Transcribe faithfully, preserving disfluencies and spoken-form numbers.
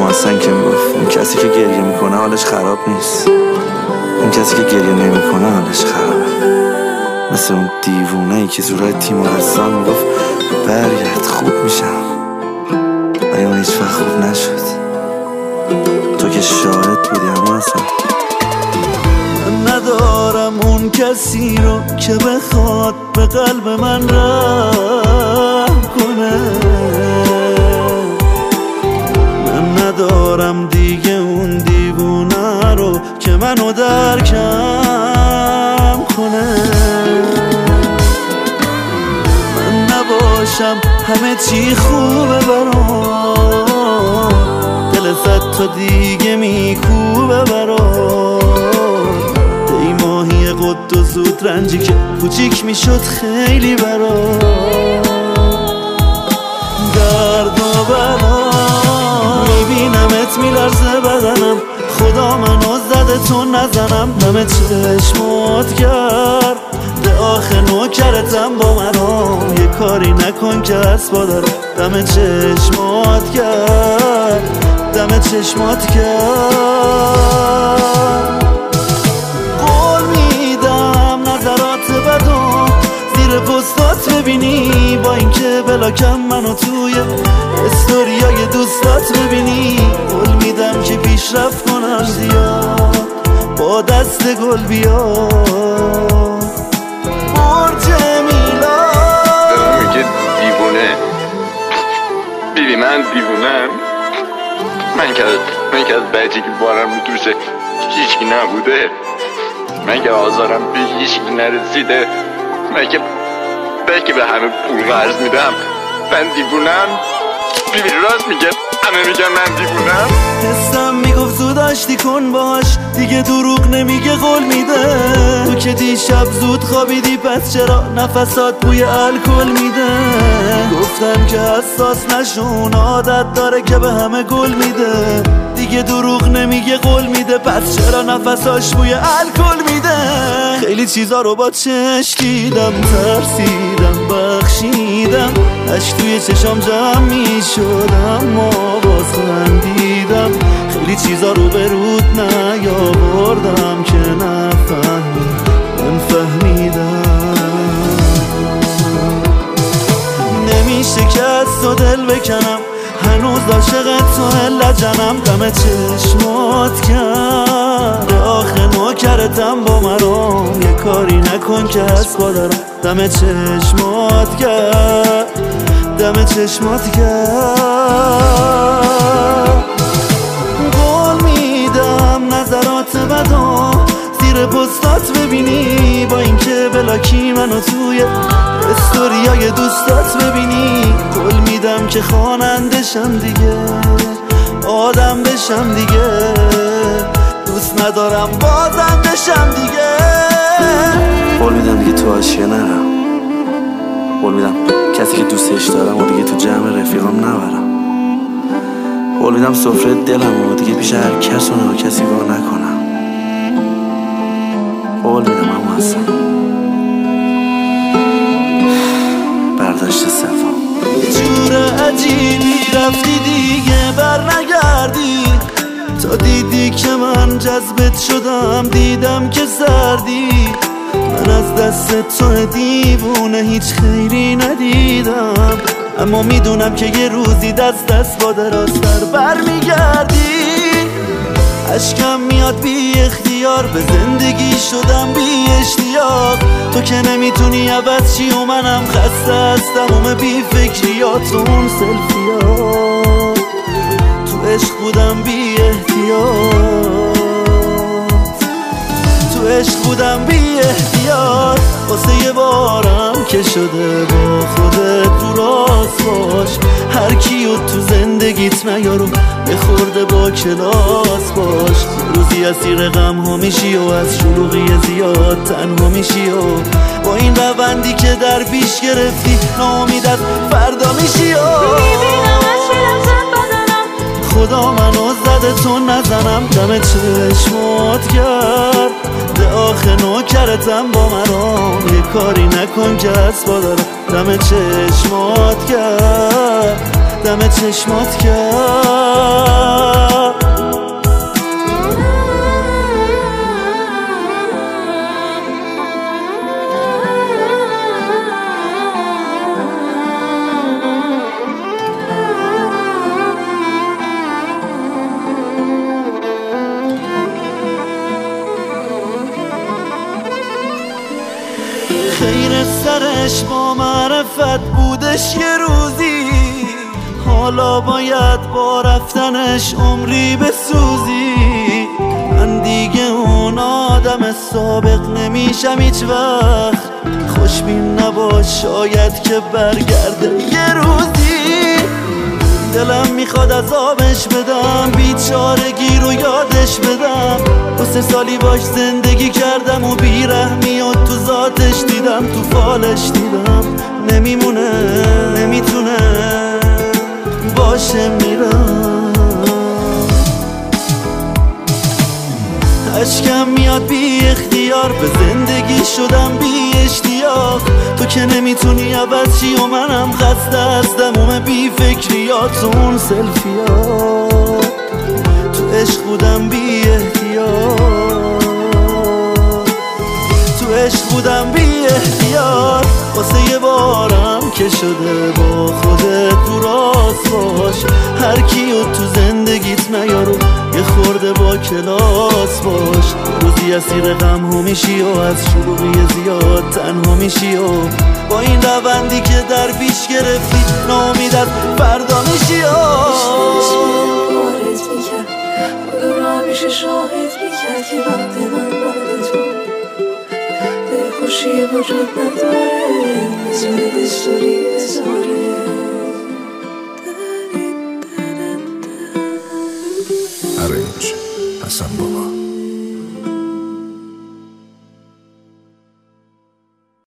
هستن که میگفت اون کسی که گریه میکنه حالش خراب نیست، اون کسی که گریه نمیکنه حالش خرابه. مثل اون دیوونه ای که زورای تیمارستان میگفت برگرد خوب میشم، ولی اون هیچ وقت خوب نشد. تو که شاهد بودی اما اصلا من ندارم اون کسی رو که بخواد به قلب من رحم کنه. من ندارم دیگه اون دیوونه رو که منو درکم کنه. من نباشم همه چی خوبه برام، دل صد تا دیگه میکوبه برام. ای ماهی قد و زود رنجی که کوچیک میشد خیلی برام. درد و بلا میبینمت میلرزه بدنم، خدا منو زده تو نزنم. دم چشمات کرد ده آخه نوکرتم با منام، یه کاری نکن که اسبا داره. دم چشمات کرد دم چشمات کرد. قول میدم نظرات بدو زیر پستات ببینی، با اینکه بلاکم منو توی استوریای دوستات ببینی. قول میدم که پیشرفت کنم زیاد با دست گل بیاد. برج میلاد میگه دیوونه بیبی، من دیوونم. من که من که از بچگی بارم رو دوشه هیچکی نبوده، من که آزارم به هیچکی نرسیده، من که بلکه به همه پول قرض میدم. من دیوونم بیبی، راست میگه همه میگن من دیوونم. حسم میگفت زود آشتی کن باش، دیگه دروغ نمیگه قول میده. تو که دیشب زود خوابیدی پس چرا نفسات بوی الکل میده. گفتم که حساس نشون عادت داره که به همه گل میده. دیگه دروغ نمیگه قول میده پس چرا نفساش بوی الکل میده. خیلی چیزا رو با چشم دیدم، ترسیدم بخشیدم، اشک توی چشام جمع میشدم ما باز خندیدم. خیلی چیزا رو به رود نیاوردم که نفهمی من فهمیدم. نمیشه که از تو دل بکنم، هنوز عاشق تو لجنم. دم چشمات کرد آخه نوکرتم با مرام، یه کاری نکن که هست با دارم. دم چشمات کرد دم چشمات کرد. قول میدم نظرات بدو زیر پستات ببینی، با اینکه بلاکی منو توی استوریای دوستات ببینی. قول میدم که خوانندشم دیگه، آدم بشم دیگه، دوست ندارم بازندشم دیگه. قول میدم دیگه تو عاشقه نرم، قول میدم کسی که دوستش دارم و دیگه تو جمع رفیقام نبرم. قول میدم سفره دلم و دیگه پیش هر کس و نه کسی وار نکنم. قول میدم اما اصلا برداشت سوم. جور عجیبی رفتی دیگه بر نگردی، تا دیدی که من جذبت شدم دیدم که سردی. من از دست تو دیوونه هیچ خیری ندیدم، اما میدونم که یه روزی دست دست با دراستر بر میگردی. عشقم میاد بی اختیار، به زندگی شدم بی اشتیاق. تو که نمیتونی عوض چی و منم خسته از تمام بی فکریات. اون سلفیات تو عشق بودم بی احتیاط، تو عشق بودم بی احتیاط. واسه یه بارم که شده با خودت تو راست باش، هر کیو تو زندگیت نیارو به خورده با کلاس باش. روزی اسیر غم ها میشی و از شلوغی زیاد تنها میشی و با این روندی که در پیش گرفتی ناامید از فردا میشی. خدا منو زده تو نزنم، دم چشمات کرد ده آخه نوکرتم با مرام، یه کاری نکن که اسبا دارم. دم چشمات کرد دم چشمات کرد. رفتنش با معرفت بودش یه روزی، حالا باید با رفتنش عمری بسوزی. من دیگه اون آدم سابق نمیشم هیچ وقت، خوشبین نباش شاید که برگرده یه روزی. دلم میخواد عذابش بدم، بیچارگی رو یادش بدم. دو سه سالی باش زندگی کردم و بیرحمی و تو ذاتش دیدم، تو فالش دیدم. نمیمونه نمیتونه باشه میرم. اشکم میاد بی اختیار، به زندگی شدم بی اشتیاق. تو که نمیتونی عوض چی و منم خسته از دموم بی فکریات. تو اون سلفیات تو عشق بودم بی احتیاط، تو عشق بودم بی احتیاط. واسه یه بارم که شده با خودت تو راست باش، هر کیو تو زندگیت نیارو یه خورده با کلاس باش. روزی اسیر غم ها میشی و از شلوغی زیاد تنها میشی و با این روندی که در پیش گرفتی ناامید از فردا میشی. بارت میکرد خدا رو همیشه شاهد میکرد که وقت من بعد تو دلخوشی وجود نداره، بزونه دستوری بذاره. Arrange Hassan Baba.